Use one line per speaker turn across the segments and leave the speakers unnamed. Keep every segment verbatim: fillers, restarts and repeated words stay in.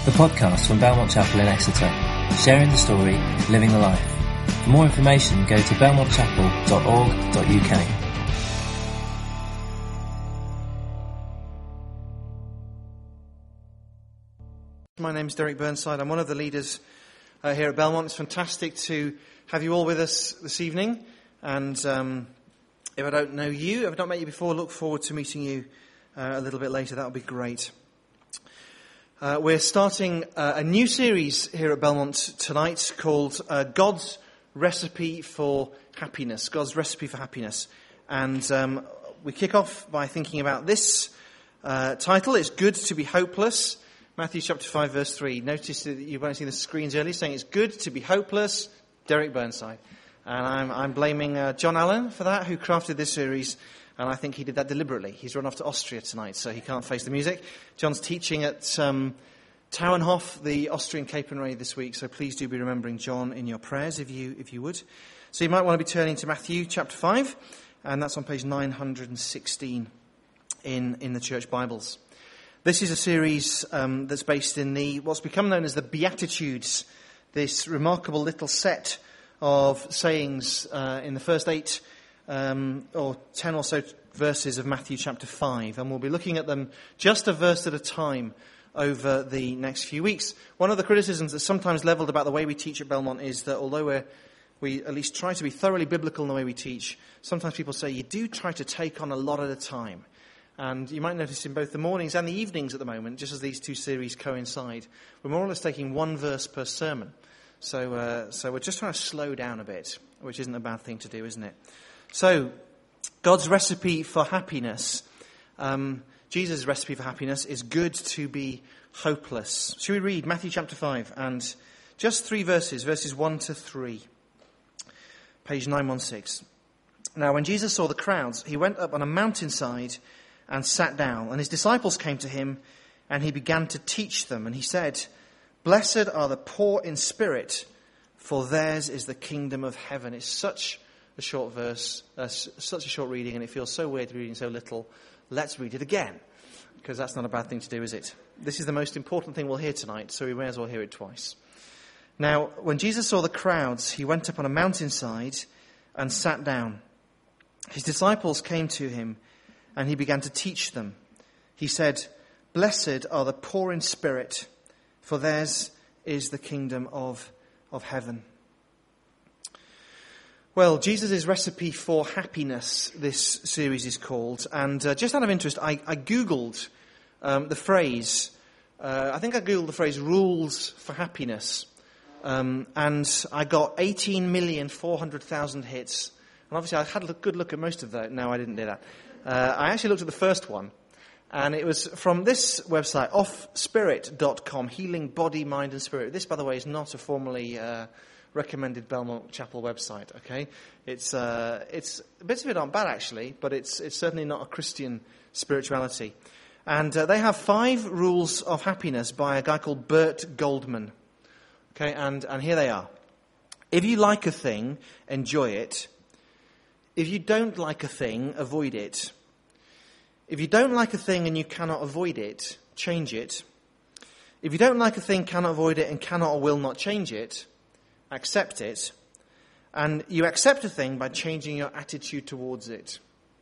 the podcast from Belmont Chapel in Exeter, sharing the story, living the life. For more information, go to belmont chapel dot org dot u k.
My name is Derek Burnside. I'm one of the leaders uh, here at Belmont. It's fantastic to have you all with us this evening. And um, if I don't know you, if I've not met you before, look forward to meeting you uh, a little bit later. That would be great. Uh, we're starting uh, a new series here at Belmont tonight called uh, God's Recipe for Happiness. God's Recipe for Happiness. And um, we kick off by thinking about this uh, title. It's Good to be Hopeless. Matthew chapter five, verse three. Notice that you might have seen the screens earlier saying it's good to be hopeless. Derek Burnside. And I'm, I'm blaming uh, John Allen for that, who crafted this series. And I think he did that deliberately. He's run off to Austria tonight, so he can't face the music. John's teaching at um, Tauernhof, the Austrian Cape and Ray, this week. So please do be remembering John in your prayers, if you if you would. So you might want to be turning to Matthew chapter five. And that's on page nine hundred sixteen in, in the church Bibles. This is a series um, that's based in the what's become known as the Beatitudes, this remarkable little set of sayings uh, in the first eight um, or ten or so verses of Matthew chapter five. And we'll be looking at them just a verse at a time over the next few weeks. One of the criticisms that's sometimes levelled about the way we teach at Belmont is that although we're, we at least try to be thoroughly biblical in the way we teach, sometimes people say you do try to take on a lot at a time. And you might notice in both the mornings and the evenings at the moment, just as these two series coincide, we're more or less taking one verse per sermon. So uh, so we're just trying to slow down a bit, which isn't a bad thing to do, isn't it? So, God's recipe for happiness. Um, Jesus' recipe for happiness is good to be hopeless. Shall we read Matthew chapter five and just three verses, verses one to three. Page nine sixteen. Now, when Jesus saw the crowds, he went up on a mountainside and sat down, and his disciples came to him, and he began to teach them. And he said, "Blessed are the poor in spirit, for theirs is the kingdom of heaven." It's such a short verse, uh, such a short reading, and it feels so weird reading so little. Let's read it again, because that's not a bad thing to do, is it? This is the most important thing we'll hear tonight, so we may as well hear it twice. Now, when Jesus saw the crowds, he went up on a mountainside and sat down. His disciples came to him, and he began to teach them. He said, "Blessed are the poor in spirit, for theirs is the kingdom of, of heaven." Well, Jesus' recipe for happiness, this series is called. And uh, just out of interest, I, I Googled um, the phrase, uh, I think I Googled the phrase rules for happiness. Um, and I got eighteen million four hundred thousand hits. And obviously I had a good look at most of that. No, I didn't do that. Uh, I actually looked at the first one. And it was from this website, off spirit dot com, healing body, mind and spirit. This, by the way, is not a formally uh, recommended Belmont Chapel website, okay? It's uh, it's bits of it aren't bad, actually, but it's it's certainly not a Christian spirituality. And uh, they have five rules of happiness by a guy called Bert Goldman. Okay, and, and here they are. If you like a thing, enjoy it. If you don't like a thing, avoid it. If you don't like a thing and you cannot avoid it, change it. If you don't like a thing, cannot avoid it, and cannot or will not change it, accept it. And you accept a thing by changing your attitude towards it.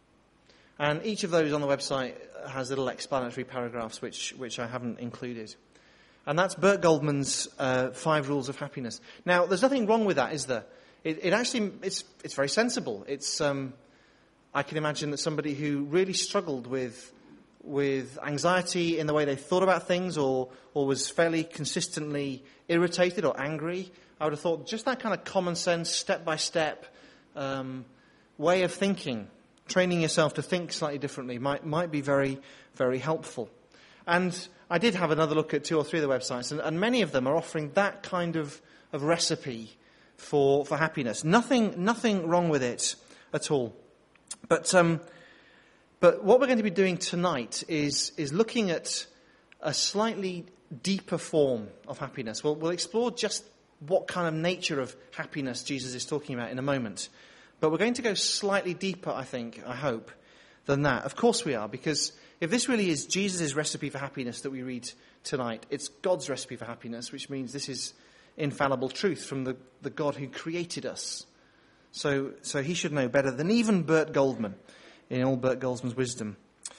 And each of those on the website has little explanatory paragraphs which, which I haven't included. And that's Bert Goldman's uh, five rules of happiness. Now, there's nothing wrong with that, is there? It, it actually, it's it's very sensible. It's um, I can imagine that somebody who really struggled with with anxiety in the way they thought about things, or or was fairly consistently irritated or angry, I would have thought just that kind of common sense, step by step um, way of thinking, training yourself to think slightly differently, might might be very very helpful. And I did have another look at two or three of the websites, and, and many of them are offering that kind of, of recipe for for happiness. Nothing nothing wrong with it at all. But um, but what we're going to be doing tonight is is looking at a slightly deeper form of happiness. We'll, we'll explore just what kind of nature of happiness Jesus is talking about in a moment. But we're going to go slightly deeper, I think, I hope, than that. Of course we are, because if this really is Jesus' recipe for happiness that we read tonight, it's God's recipe for happiness, which means this is infallible truth from the, the God who created us. So, so he should know better than even Bert Goldman, in all Bert Goldman's wisdom.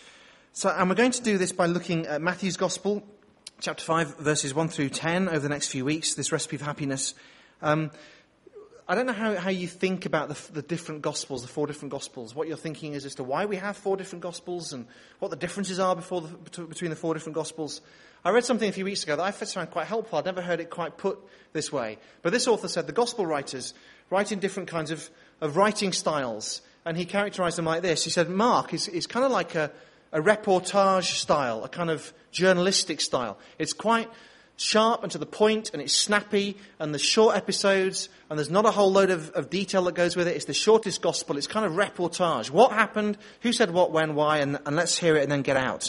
So, and we're going to do this by looking at Matthew's Gospel, chapter five, verses one through ten, over the next few weeks, this recipe for happiness. Um, I don't know how, how you think about the, the different Gospels, the four different Gospels. What you're thinking is as to why we have four different Gospels and what the differences are before the, between the four different Gospels. I read something a few weeks ago that I found quite helpful. I'd never heard it quite put this way. But this author said the Gospel writers write in different kinds of, of writing styles. And he characterized them like this. He said Mark is, is kind of like a, a reportage style, a kind of journalistic style. It's quite sharp and to the point, and it's snappy, and there's short episodes, and there's not a whole load of, of detail that goes with it. It's the shortest gospel. It's kind of reportage. What happened? Who said what, when, why, and, and let's hear it and then get out.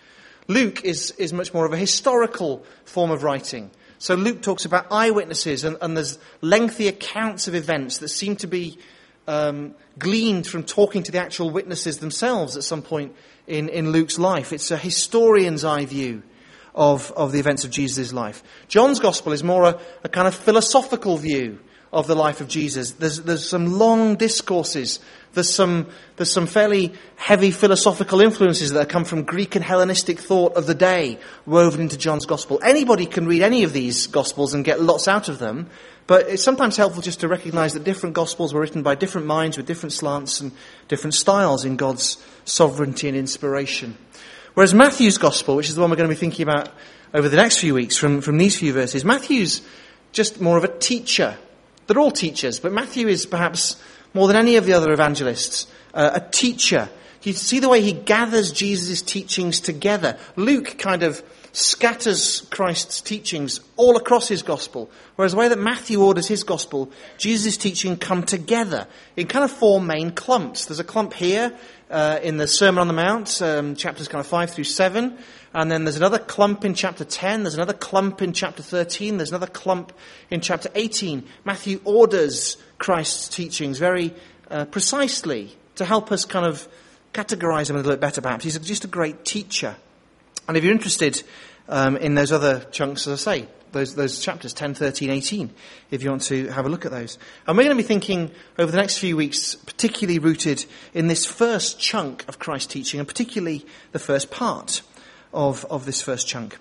Luke is, is much more of a historical form of writing. So Luke talks about eyewitnesses, and, and there's lengthy accounts of events that seem to be um, gleaned from talking to the actual witnesses themselves at some point in, in Luke's life. It's a historian's eye view of, of the events of Jesus' life. John's Gospel is more a, a kind of philosophical view of the life of Jesus. There's, there's some long discourses. There's some, there's some fairly heavy philosophical influences that come from Greek and Hellenistic thought of the day woven into John's Gospel. Anybody can read any of these Gospels and get lots out of them, but it's sometimes helpful just to recognize that different Gospels were written by different minds with different slants and different styles in God's sovereignty and inspiration. Whereas Matthew's Gospel, which is the one we're going to be thinking about over the next few weeks from, from these few verses, Matthew's just more of a teacher. They're all teachers, but Matthew is perhaps, more than any of the other evangelists, uh, a teacher. You see the way he gathers Jesus' teachings together. Luke kind of scatters Christ's teachings all across his Gospel, whereas the way that Matthew orders his Gospel, Jesus' teaching come together in kind of four main clumps. There's a clump here uh, in the Sermon on the Mount, um, chapters kind of five through seven, and then there's another clump in chapter ten, there's another clump in chapter thirteen, there's another clump in chapter eighteen. Matthew orders Christ's teachings very uh, precisely to help us kind of categorize them a little bit better, perhaps. He's just a great teacher. And if you're interested um, in those other chunks, as I say, those those chapters, ten, thirteen, eighteen, if you want to have a look at those. And we're going to be thinking over the next few weeks, particularly rooted in this first chunk of Christ's teaching, and particularly the first part of, of this first chunk.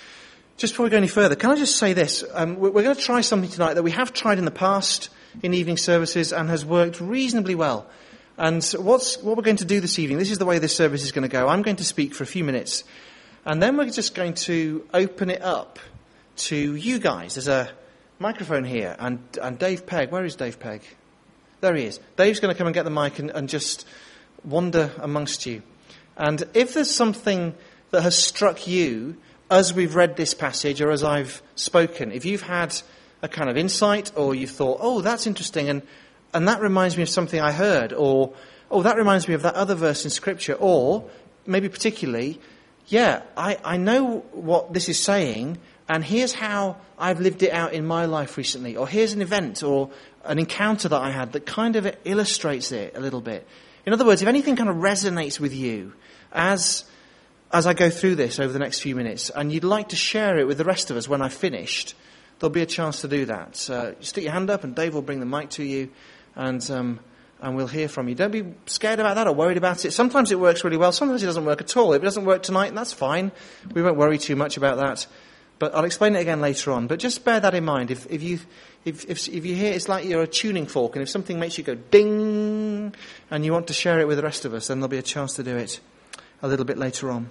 Just before we go any further, can I just say this? Um, we're, we're going to try something tonight that we have tried in the past in evening services and has worked reasonably well. And what's, what we're going to do this evening, this is the way this service is going to go. I'm going to speak for a few minutes, and then we're just going to open it up to you guys. There's a microphone here, and, and Dave Pegg. Where is Dave Pegg? There he is. Dave's going to come and get the mic and, and just wander amongst you. And if there's something that has struck you as we've read this passage or as I've spoken, if you've had a kind of insight or you've thought, oh, that's interesting, and And that reminds me of something I heard, or, oh, that reminds me of that other verse in Scripture, or, maybe particularly, yeah, I, I know what this is saying, and here's how I've lived it out in my life recently, or here's an event or an encounter that I had that kind of illustrates it a little bit. In other words, if anything kind of resonates with you as, as I go through this over the next few minutes, and you'd like to share it with the rest of us when I've finished, there'll be a chance to do that. So stick your hand up and Dave will bring the mic to you. And um, and we'll hear from you. Don't be scared about that or worried about it. Sometimes it works really well. Sometimes it doesn't work at all. If it doesn't work tonight, that's fine. We won't worry too much about that. But I'll explain it again later on. But just bear that in mind. If if you if if, if you hear, it's like you're a tuning fork, and if something makes you go ding, and you want to share it with the rest of us, then there'll be a chance to do it a little bit later on.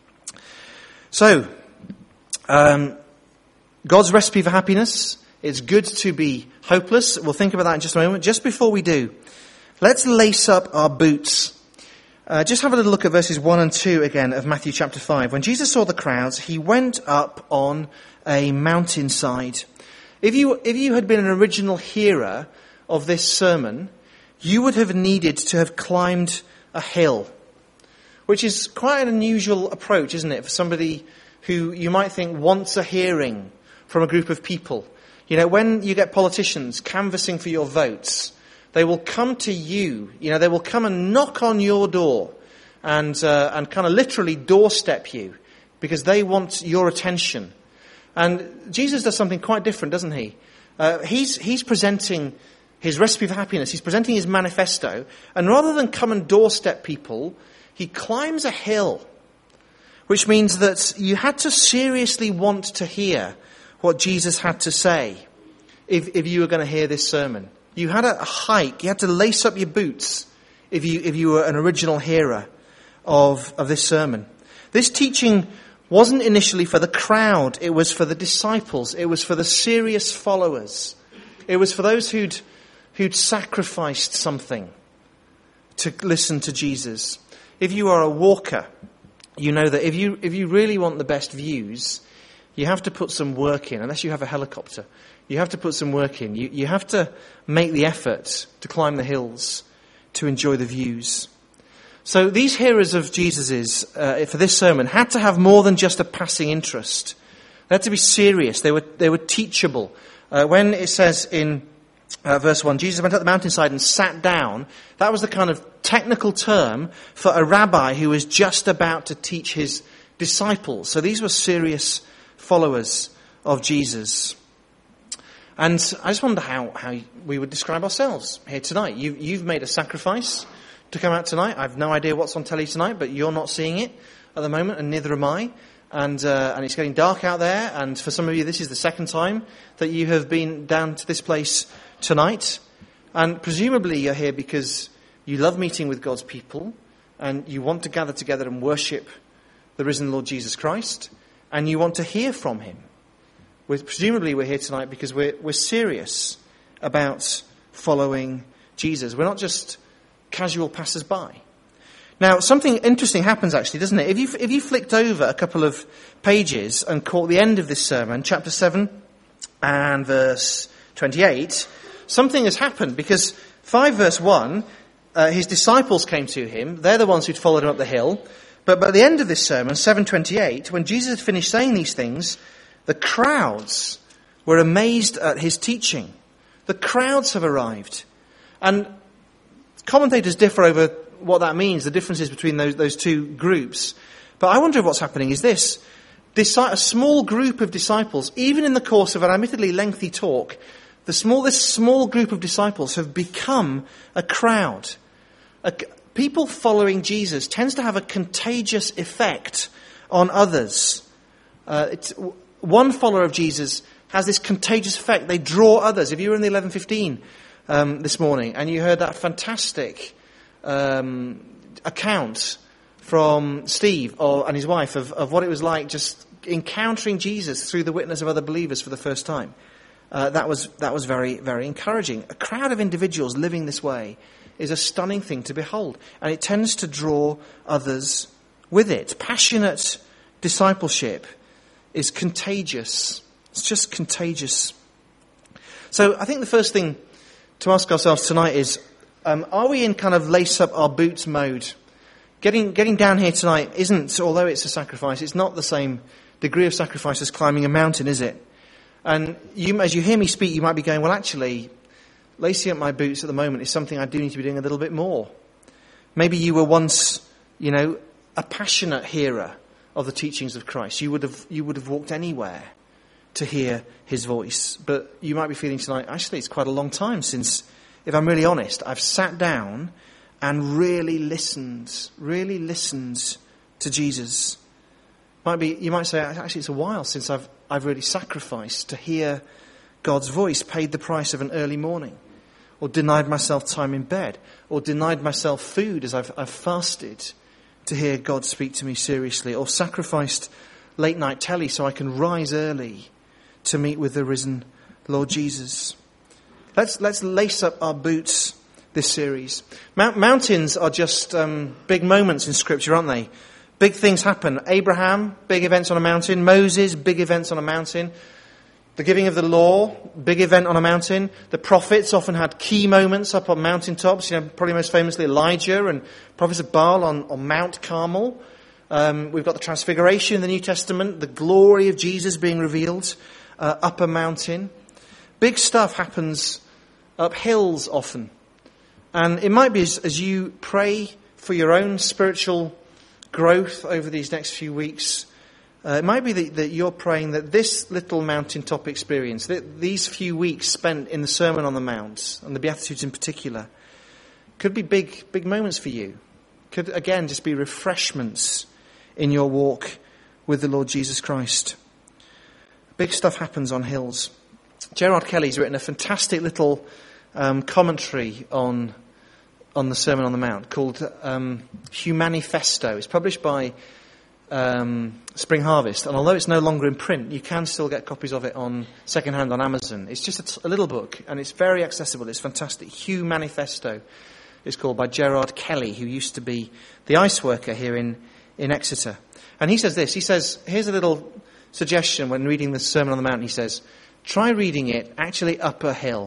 So, um, God's recipe for happiness. It's good to be hopeless. We'll think about that in just a moment. Just before we do, let's lace up our boots. Uh, just have a little look at verses one and two again of Matthew chapter five. When Jesus saw the crowds, he went up on a mountainside. If you, if you had been an original hearer of this sermon, you would have needed to have climbed a hill, which is quite an unusual approach, isn't it, for somebody who you might think wants a hearing from a group of people. You know, when you get politicians canvassing for your votes, they will come to you, you know, they will come and knock on your door and uh, and kind of literally doorstep you because they want your attention. And Jesus does something quite different, doesn't he? Uh, he's he's presenting his recipe for happiness. He's presenting his manifesto. And rather than come and doorstep people, he climbs a hill, which means that you had to seriously want to hear what Jesus had to say if, if you were going to hear this sermon. You had a, a hike. You had to lace up your boots if you if you were an original hearer of, of this sermon. This teaching wasn't initially for the crowd. It was for the disciples. It was for the serious followers. It was for those who'd who'd sacrificed something to listen to Jesus. If you are a walker, you know that if you if you really want the best views, you have to put some work in. Unless you have a helicopter, you have to put some work in. You you have to make the effort to climb the hills to enjoy the views. So these hearers of Jesus's uh, for this sermon had to have more than just a passing interest. They had to be serious. They were they were teachable. Uh, when it says in uh, verse one, Jesus went up the mountainside and sat down, that was the kind of technical term for a rabbi who was just about to teach his disciples. So these were serious followers of Jesus. And I just wonder how, how we would describe ourselves here tonight. You, you've made a sacrifice to come out tonight. I've no idea what's on telly tonight, but you're not seeing it at the moment, and neither am I. And uh, and it's getting dark out there, and for some of you, this is the second time that you have been down to this place tonight. And presumably you're here because you love meeting with God's people, and you want to gather together and worship the risen Lord Jesus Christ, and you want to hear from him. We're, presumably we're here tonight because we're we're serious about following Jesus. We're not just casual passers-by. Now, something interesting happens actually, doesn't it? If you if you flicked over a couple of pages and caught the end of this sermon, chapter seven and verse twenty-eight, something has happened, because five verse one, uh, his disciples came to him. They're the ones who'd followed him up the hill. But by the end of this sermon, seven twenty-eight, when Jesus had finished saying these things, the crowds were amazed at his teaching. The crowds have arrived. And commentators differ over what that means, the differences between those, those two groups. But I wonder if what's happening is this. A small group of disciples, even in the course of an admittedly lengthy talk, the small, this small group of disciples have become a crowd. A, people following Jesus tends to have a contagious effect on others. Uh, it's, one follower of Jesus has this contagious effect. They draw others. If you were in the eleven fifteen um, this morning and you heard that fantastic um, account from Steve or, and his wife of, of what it was like just encountering Jesus through the witness of other believers for the first time, uh, that was that was very, very encouraging. A crowd of individuals living this way is a stunning thing to behold, and it tends to draw others with it. Passionate discipleship is contagious. It's just contagious. So I think the first thing to ask ourselves tonight is, um, are we in kind of lace up our boots mode? Getting getting down here tonight isn't, although it's a sacrifice, it's not the same degree of sacrifice as climbing a mountain, is it? And you, as you hear me speak, you might be going, well, actually, lacing up my boots at the moment is something I do need to be doing a little bit more. Maybe you were once, you know, a passionate hearer of the teachings of Christ. You would have you would have walked anywhere to hear his voice. But you might be feeling tonight, actually, it's quite a long time since, if I'm really honest, I've sat down and really listened, really listened to Jesus. Might be, you might say, actually, it's a while since I've I've really sacrificed to hear God's voice, paid the price of an early morning, or denied myself time in bed, or denied myself food as I've, I've fasted to hear God speak to me seriously, or sacrificed late night telly so I can rise early to meet with the risen Lord Jesus. Let's let's lace up our boots this series. Mount, mountains are just um, big moments in Scripture, aren't they? Big things happen. Abraham, big events on a mountain. Moses, big events on a mountain. The giving of the law, big event on a mountain. The prophets often had key moments up on mountaintops. You know, probably most famously Elijah and prophets of Baal on, on Mount Carmel. Um, we've got the Transfiguration in the New Testament, the glory of Jesus being revealed uh, up a mountain. Big stuff happens up hills often. And it might be as, as you pray for your own spiritual growth over these next few weeks, uh, it might be that, that you're praying that this little mountaintop experience, that these few weeks spent in the Sermon on the Mount, and the Beatitudes in particular, could be big, big moments for you. Could, again, just be refreshments in your walk with the Lord Jesus Christ. Big stuff happens on hills. Gerard Kelly's written a fantastic little um, commentary on on the Sermon on the Mount called um, Humanifesto. It's published by um, Spring Harvest, and although it's no longer in print, you can still get copies of it on second-hand on Amazon. It's just a, t- a little book, and it's very accessible. It's fantastic. Humanifesto is called, by Gerard Kelly, who used to be the ice worker here in, in Exeter. And he says this. He says, here's a little suggestion when reading the Sermon on the Mount. He says, try reading it actually up a hill.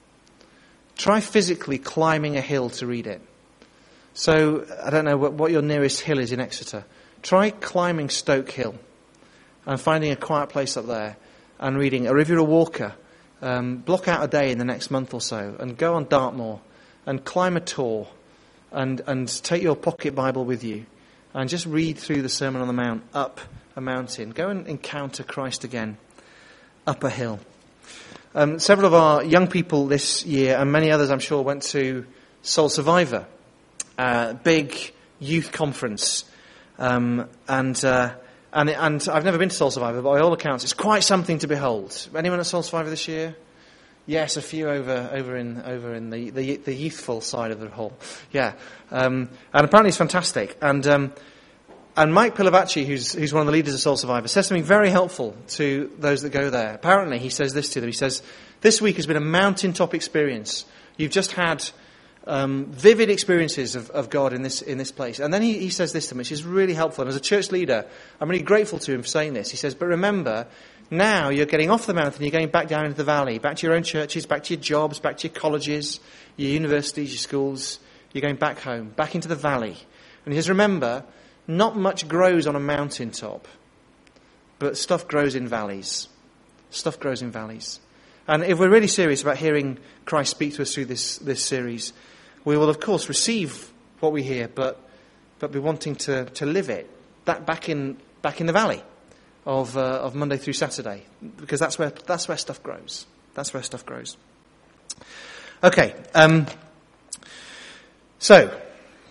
Try physically climbing a hill to read it. So, I don't know what, what your nearest hill is in Exeter. Try climbing Stoke Hill and finding a quiet place up there and reading. Or if you're a walker, um, block out a day in the next month or so and go on Dartmoor and climb a tor and, and take your pocket Bible with you and just read through the Sermon on the Mount up a mountain. Go and encounter Christ again up a hill. Um, several of our young people this year, and many others I'm sure, went to Soul Survivor, uh, big youth conference. Um, and, uh, and and I've never been to Soul Survivor, but by all accounts, it's quite something to behold. Anyone at Soul Survivor this year? Yes, a few over over in over in the, the, the youthful side of the hall. Yeah, um, and apparently it's fantastic. And um, and Mike Pilavachi, who's who's one of the leaders of Soul Survivor, says something very helpful to those that go there. Apparently, he says this to them. He says, "This week has been a mountaintop experience. You've just had um, vivid experiences of, of God in this in this place." And then he, he says this to them, which is really helpful. And as a church leader, I'm really grateful to him for saying this. He says, "But remember, now you're getting off the mountain, you're going back down into the valley, back to your own churches, back to your jobs, back to your colleges, your universities, your schools. You're going back home, back into the valley." And he says, "Remember, not much grows on a mountaintop, but stuff grows in valleys. Stuff grows in valleys." And if we're really serious about hearing Christ speak to us through this, this series, we will, of course, receive what we hear, but but be wanting to, to live it that back in back in the valley of uh, of Monday through Saturday, because that's where that's where stuff grows. That's where stuff grows. Okay, um, so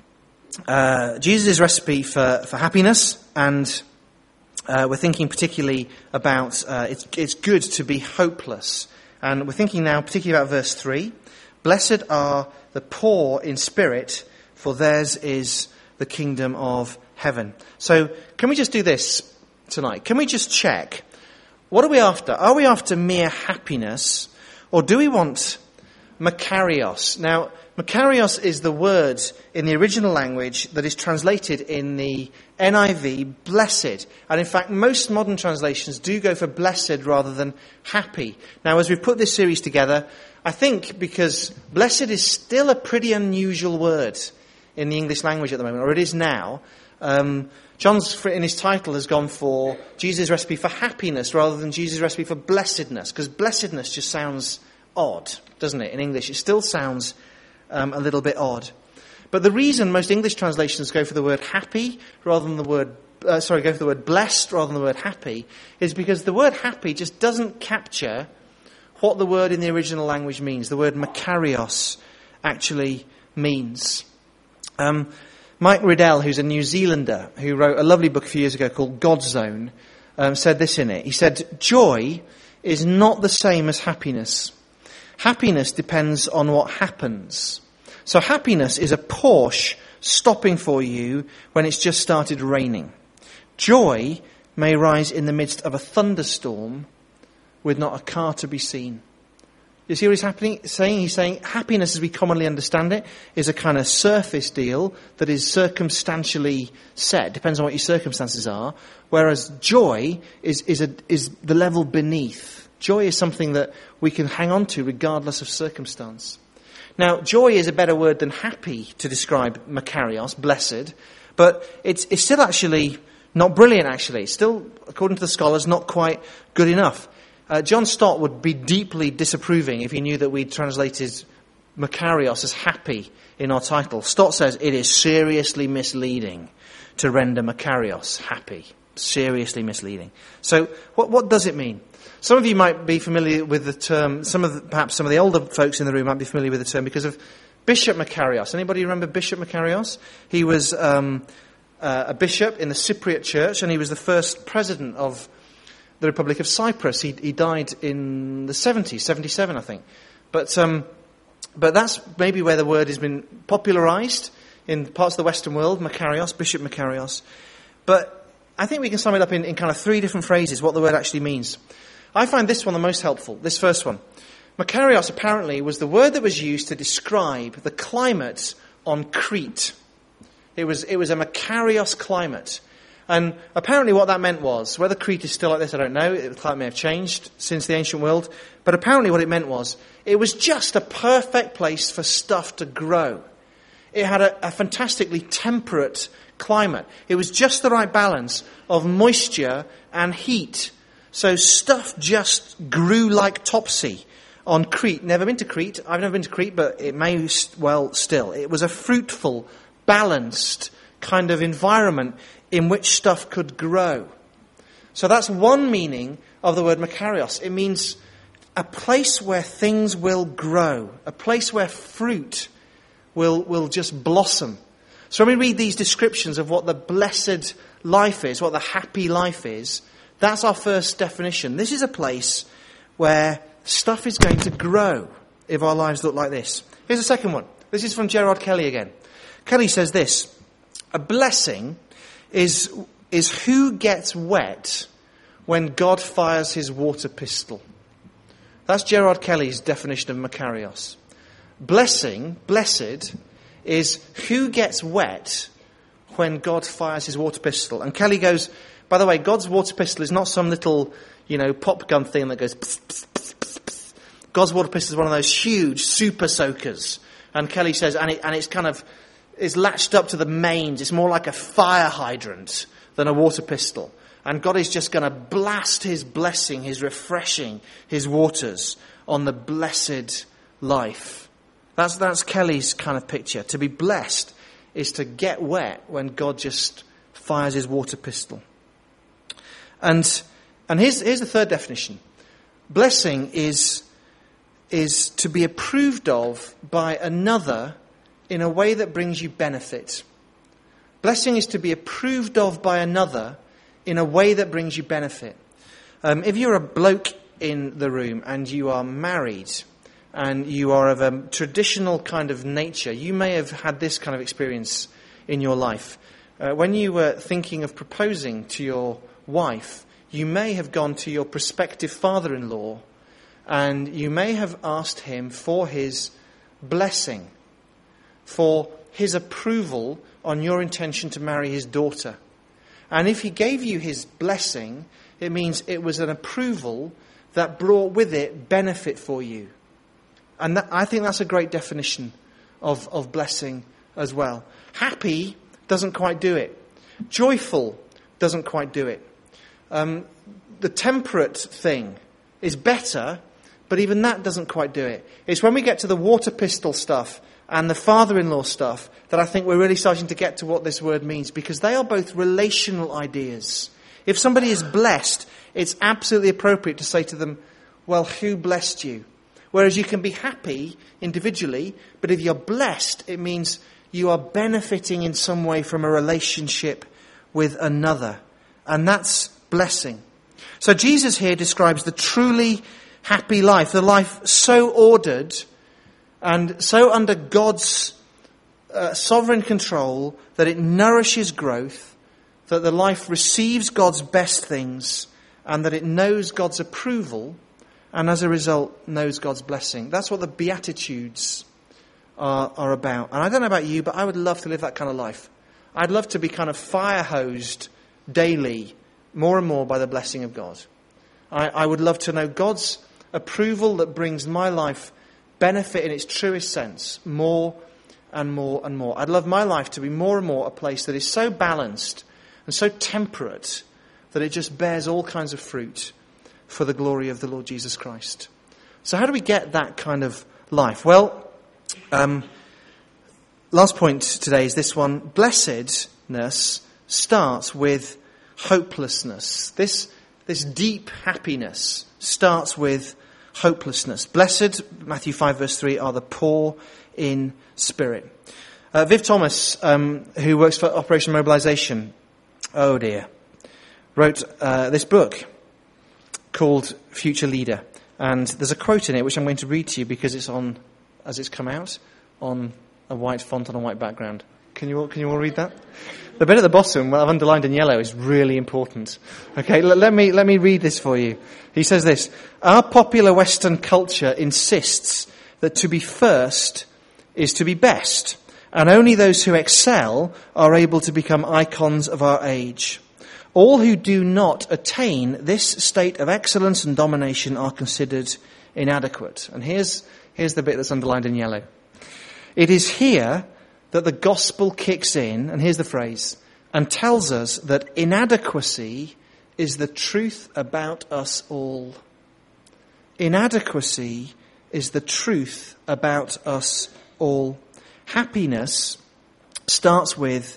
uh, Jesus' recipe for, for happiness, and uh, we're thinking particularly about uh, it's it's good to be hopeless. And we're thinking now particularly about verse three. "Blessed are the poor in spirit, for theirs is the kingdom of heaven." So can we just do this tonight? Can we just check, what are we after? Are we after mere happiness, or do we want makarios? Now, makarios is the word in the original language that is translated in the N I V, blessed. And in fact, most modern translations do go for blessed rather than happy. Now, as we've put this series together, I think because blessed is still a pretty unusual word in the English language at the moment, or it is now. Um, John's, in his title, has gone for Jesus' recipe for happiness rather than Jesus' recipe for blessedness, because blessedness just sounds odd, doesn't it? In English, it still sounds um, a little bit odd. But the reason most English translations go for the word happy rather than the word, uh, sorry, go for the word blessed rather than the word happy is because the word happy just doesn't capture what the word in the original language means. The word makarios actually means. Um, Mike Riddell, who's a New Zealander, who wrote a lovely book a few years ago called God's Zone, um, said this in it. He said, "Joy is not the same as happiness. Happiness depends on what happens. So happiness is a Porsche stopping for you when it's just started raining. Joy may rise in the midst of a thunderstorm with not a car to be seen." You see what he's happening, saying? He's saying happiness, as we commonly understand it, is a kind of surface deal that is circumstantially set. Depends on what your circumstances are. Whereas joy is is a, is the level beneath. Joy is something that we can hang on to regardless of circumstance. Now, joy is a better word than happy to describe makarios, blessed, but it's it's still actually not brilliant, actually. It's still, according to the scholars, not quite good enough. Uh, John Stott would be deeply disapproving if he knew that we translated Makarios as happy in our title. Stott says it is seriously misleading to render Makarios happy. Seriously misleading. So what, what does it mean? Some of you might be familiar with the term, some of the, perhaps some of the older folks in the room might be familiar with the term because of Bishop Makarios. Anybody remember Bishop Makarios? He was um, uh, a bishop in the Cypriot church, and he was the first president of the Republic of Cyprus. He, he died in the seventies, seventy-seven I think. But um, but that's maybe where the word has been popularized in parts of the Western world, Makarios, Bishop Makarios. But I think we can sum it up in, in kind of three different phrases, what the word actually means. I find this one the most helpful, this first one. Makarios apparently was the word that was used to describe the climate on Crete. It was, it was a Makarios climate. And apparently what that meant was, whether Crete is still like this, I don't know, the climate may have changed since the ancient world, but apparently what it meant was, it was just a perfect place for stuff to grow. It had a, a fantastically temperate climate. It was just the right balance of moisture and heat. So stuff just grew like topsy on Crete. Never been to Crete. I've never been to Crete, but it may well still. It was a fruitful, balanced kind of environment in which stuff could grow. So that's one meaning of the word Makarios. It means a place where things will grow, a place where fruit will, will just blossom. So when we read these descriptions of what the blessed life is, what the happy life is, that's our first definition. This is a place where stuff is going to grow if our lives look like this. Here's a second one. This is from Gerard Kelly again. Kelly says this: a blessing is, is who gets wet when God fires his water pistol. That's Gerard Kelly's definition of Makarios. Blessing, blessed, is who gets wet when God fires his water pistol. And Kelly goes, by the way, God's water pistol is not some little, you know, pop gun thing that goes pss, pss, pss, pss, pss. God's water pistol is one of those huge super soakers. And Kelly says, and, it, and it's kind of, it's latched up to the mains. It's more like a fire hydrant than a water pistol. And God is just going to blast his blessing, his refreshing, his waters on the blessed life. That's, that's Kelly's kind of picture. To be blessed is to get wet when God just fires his water pistol. And and here's, here's the third definition. Blessing is, is to be approved of by another in a way that brings you benefit. Blessing is to be approved of by another in a way that brings you benefit. Um, if you're a bloke in the room and you are married and you are of a traditional kind of nature, you may have had this kind of experience in your life. Uh, when you were thinking of proposing to your wife, you may have gone to your prospective father-in-law and you may have asked him for his blessing, for his approval on your intention to marry his daughter. And if he gave you his blessing, it means it was an approval that brought with it benefit for you. And that, I think that's a great definition of, of blessing as well. Happy doesn't quite do it. Joyful doesn't quite do it. Um, the temperate thing is better, but even that doesn't quite do it. It's when we get to the water pistol stuff and the father-in-law stuff that I think we're really starting to get to what this word means, because they are both relational ideas. If somebody is blessed, it's absolutely appropriate to say to them, well, who blessed you? Whereas you can be happy individually, but if you're blessed, it means you are benefiting in some way from a relationship with another. And that's blessing. So Jesus here describes the truly happy life, the life so ordered and so under God's uh, sovereign control that it nourishes growth, that the life receives God's best things, and that it knows God's approval, and as a result knows God's blessing. That's what the Beatitudes are, are about. And I don't know about you, but I would love to live that kind of life. I'd love to be kind of fire-hosed daily, more and more by the blessing of God. I, I would love to know God's approval that brings my life benefit in its truest sense, more and more and more. I'd love my life to be more and more a place that is so balanced and so temperate that it just bears all kinds of fruit for the glory of the Lord Jesus Christ. So how do we get that kind of life? Well, Um, last point today is this one. Blessedness starts with hopelessness. This, this deep happiness starts with hopelessness. Blessed, Matthew five verse three, are the poor in spirit. Uh, Viv Thomas, um, who works for Operation Mobilisation, oh dear, wrote uh, this book called Future Leader. And there's a quote in it which I'm going to read to you because it's on, as it's come out, on a white font on a white background. Can you all, can you all read that? The bit at the bottom, what I've underlined in yellow, is really important. Okay, l- let me let me read this for you. He says this: our popular Western culture insists that to be first is to be best, and only those who excel are able to become icons of our age. All who do not attain this state of excellence and domination are considered inadequate. And here's here's the bit that's underlined in yellow. It is here that the gospel kicks in, and here's the phrase, and tells us that inadequacy is the truth about us all. Inadequacy is the truth about us all. Happiness starts with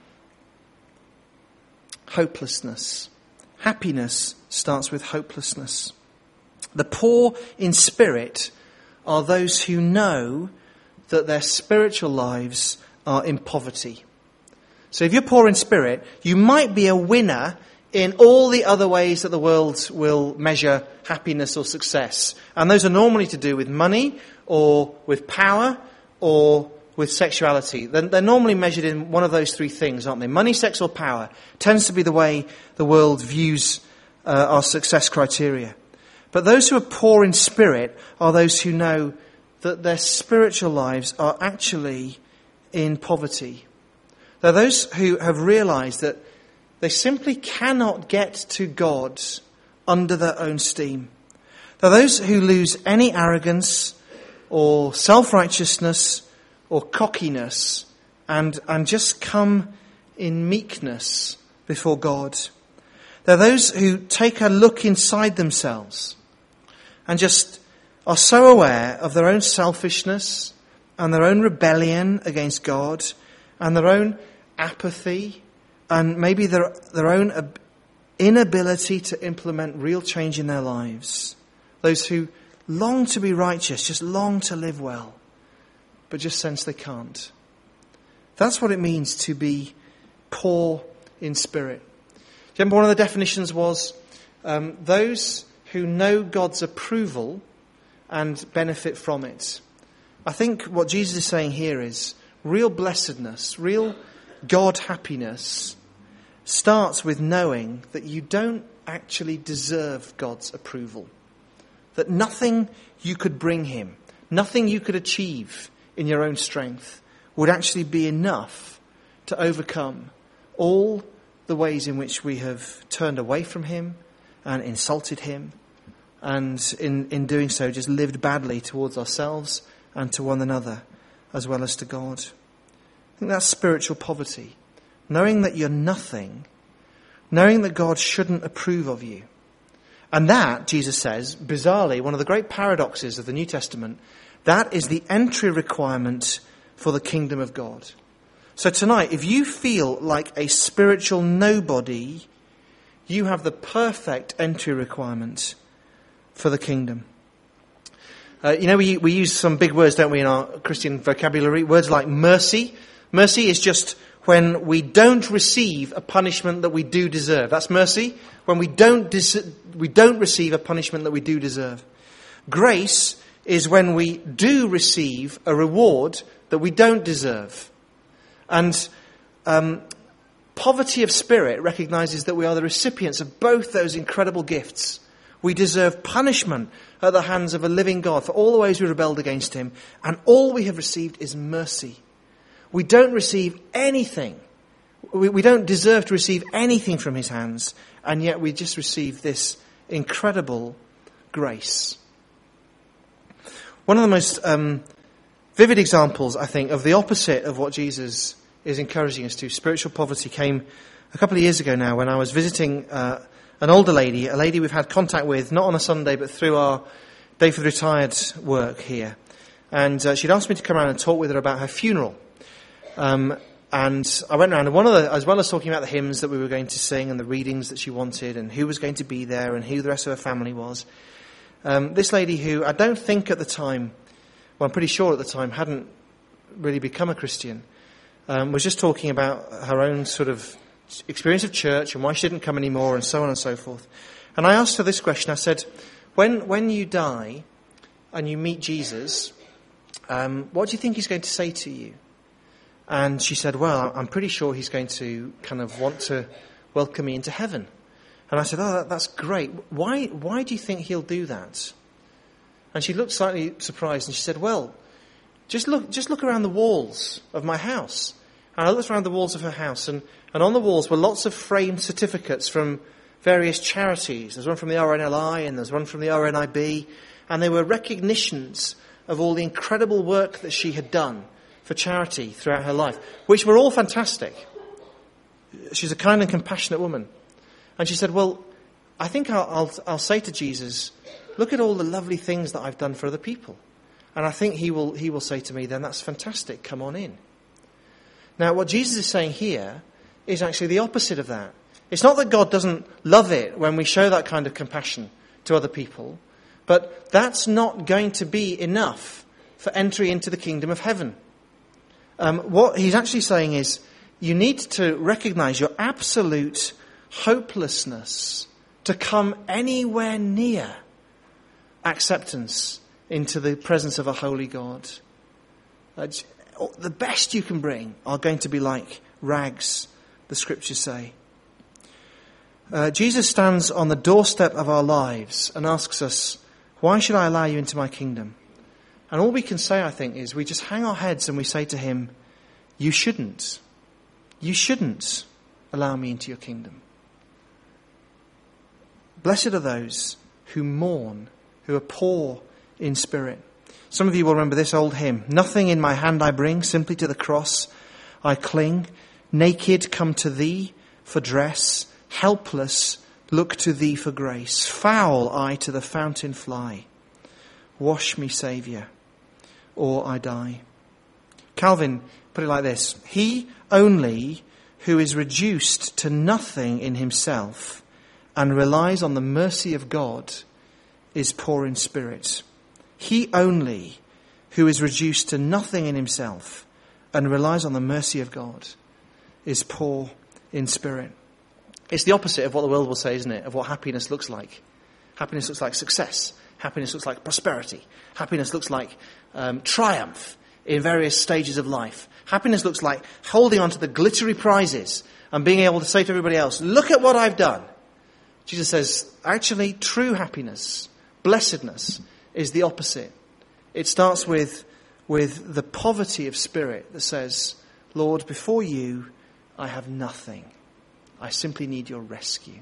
hopelessness. Happiness starts with hopelessness. The poor in spirit are those who know that their spiritual lives are in poverty. So if you're poor in spirit, you might be a winner in all the other ways that the world will measure happiness or success. And those are normally to do with money or with power or with sexuality. They're, they're normally measured in one of those three things, aren't they? Money, sex or power tends to be the way the world views uh, our success criteria. But those who are poor in spirit are those who know that their spiritual lives are actually in poverty. They're those who have realized that they simply cannot get to God under their own steam. They're those who lose any arrogance or self-righteousness or cockiness and, and just come in meekness before God. They're those who take a look inside themselves and just are so aware of their own selfishness and their own rebellion against God and their own apathy and maybe their, their own inability to implement real change in their lives. Those who long to be righteous, just long to live well, but just sense they can't. That's what it means to be poor in spirit. Do you remember one of the definitions was um, those who know God's approval and benefit from it. I think what Jesus is saying here is real blessedness, real God happiness starts with knowing that you don't actually deserve God's approval. That nothing you could bring him, nothing you could achieve in your own strength would actually be enough to overcome all the ways in which we have turned away from him and insulted him, and in, in doing so just lived badly towards ourselves and to one another as well as to God. I think that's spiritual poverty. Knowing that you're nothing, knowing that God shouldn't approve of you. And that, Jesus says, bizarrely, one of the great paradoxes of the New Testament, that is the entry requirement for the kingdom of God. So tonight, if you feel like a spiritual nobody, you have the perfect entry requirement for the kingdom. Uh, you know, we we use some big words, don't we, in our Christian vocabulary? Words like mercy. Mercy is just when we don't receive a punishment that we do deserve. That's mercy. When we don't dis- we don't receive a punishment that we do deserve. Grace is when we do receive a reward that we don't deserve. And um, poverty of spirit recognizes that we are the recipients of both those incredible gifts. We deserve punishment at the hands of a living God for all the ways we rebelled against him. And all we have received is mercy. We don't receive anything. We, we don't deserve to receive anything from his hands. And yet we just receive this incredible grace. One of the most um, vivid examples, I think, of the opposite of what Jesus is encouraging us to, spiritual poverty, came a couple of years ago now when I was visiting uh, an older lady, a lady we've had contact with, not on a Sunday, but through our Day for the Retired work here. And uh, she'd asked me to come around and talk with her about her funeral. Um, and I went around, and one of the, as well as talking about the hymns that we were going to sing and the readings that she wanted and who was going to be there and who the rest of her family was, um, this lady who I don't think at the time, well, I'm pretty sure at the time, hadn't really become a Christian, um, was just talking about her own sort of experience of church and why she didn't come anymore and so on and so forth. And I asked her this question. I said, when when you die and you meet Jesus, um, what do you think he's going to say to you? And she said, well, I'm pretty sure he's going to kind of want to welcome me into heaven. And I said, oh, that, that's great. Why, why do you think he'll do that? And she looked slightly surprised and she said, well, just look, just look around the walls of my house. And I looked around the walls of her house, and, and on the walls were lots of framed certificates from various charities. There's one from the R N L I and there's one from the R N I B. And they were recognitions of all the incredible work that she had done for charity throughout her life, which were all fantastic. She's a kind and compassionate woman. And she said, well, I think I'll, I'll, I'll say to Jesus, look at all the lovely things that I've done for other people. And I think he will, he will say to me, then that's fantastic, come on in. Now, what Jesus is saying here is actually the opposite of that. It's not that God doesn't love it when we show that kind of compassion to other people, but that's not going to be enough for entry into the kingdom of heaven. Um, what he's actually saying is you need to recognize your absolute hopelessness to come anywhere near acceptance into the presence of a holy God. Uh, the best you can bring are going to be like rags, the scriptures say. Uh, Jesus stands on the doorstep of our lives and asks us, why should I allow you into my kingdom? And all we can say, I think, is we just hang our heads and we say to him, you shouldn't. You shouldn't allow me into your kingdom. Blessed are those who mourn, who are poor in spirit. Some of you will remember this old hymn. Nothing in my hand I bring, simply to the cross I cling. Naked come to thee for dress, helpless look to thee for grace. Foul I to the fountain fly. Wash me, Saviour, or I die. Calvin put it like this. He only who is reduced to nothing in himself and relies on the mercy of God is poor in spirit. He only who is reduced to nothing in himself and relies on the mercy of God is poor in spirit. It's the opposite of what the world will say, isn't it? Of what happiness looks like. Happiness looks like success. Happiness looks like prosperity. Happiness looks like um, triumph in various stages of life. Happiness looks like holding on to the glittery prizes and being able to say to everybody else, look at what I've done. Jesus says, actually, true happiness, blessedness, is the opposite. It starts with, with the poverty of spirit that says, Lord, before you, I have nothing. I simply need your rescue.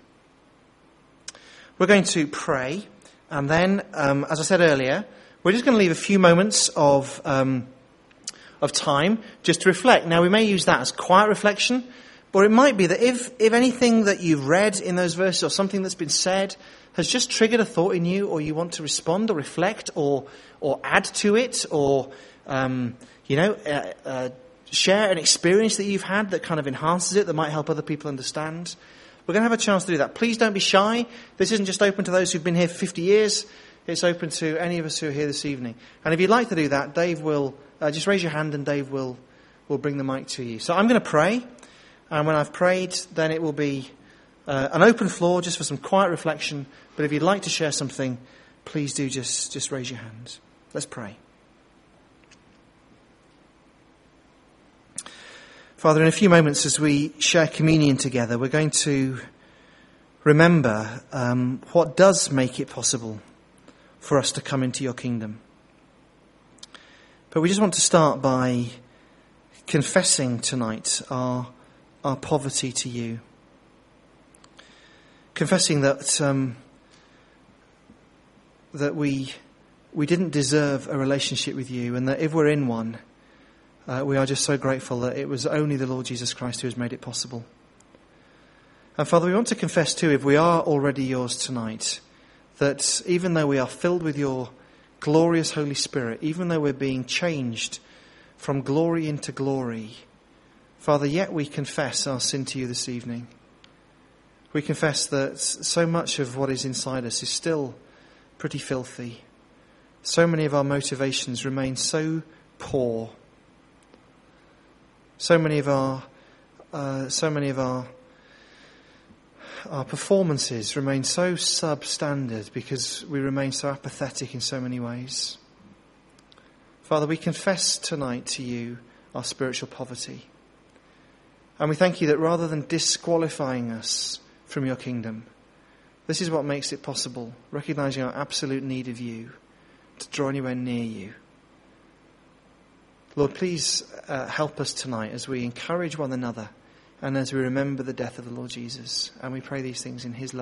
We're going to pray. And then, um, as I said earlier, we're just going to leave a few moments of um, of time just to reflect. Now, we may use that as quiet reflection, but it might be that if, if anything that you've read in those verses or something that's been said has just triggered a thought in you, or you want to respond or reflect or or add to it, or, um, you know, uh, uh, share an experience that you've had that kind of enhances it, that might help other people understand, we're going to have a chance to do that. Please don't be shy. This isn't just open to those who've been here for fifty years. It's open to any of us who are here this evening. And if you'd like to do that, Dave will, uh, just raise your hand and Dave will, will bring the mic to you. So I'm going to pray. And when I've prayed, then it will be uh, an open floor just for some quiet reflection. But if you'd like to share something, please do just, just raise your hand. Let's pray. Father, in a few moments as we share communion together, we're going to remember um, what does make it possible for us to come into your kingdom. But we just want to start by confessing tonight our, our poverty to you. Confessing that um, that we we didn't deserve a relationship with you, and that if we're in one, Uh, we are just so grateful that it was only the Lord Jesus Christ who has made it possible. And Father, we want to confess too, if we are already yours tonight, that even though we are filled with your glorious Holy Spirit, even though we're being changed from glory into glory, Father, yet we confess our sin to you this evening. We confess that so much of what is inside us is still pretty filthy. So many of our motivations remain so poor. So many of our, uh, so many of our, our performances remain so substandard because we remain so apathetic in so many ways. Father, we confess tonight to you our spiritual poverty. And we thank you that rather than disqualifying us from your kingdom, this is what makes it possible, recognizing our absolute need of you to draw anywhere near you. Lord, please uh, help us tonight as we encourage one another and as we remember the death of the Lord Jesus. And we pray these things in his love.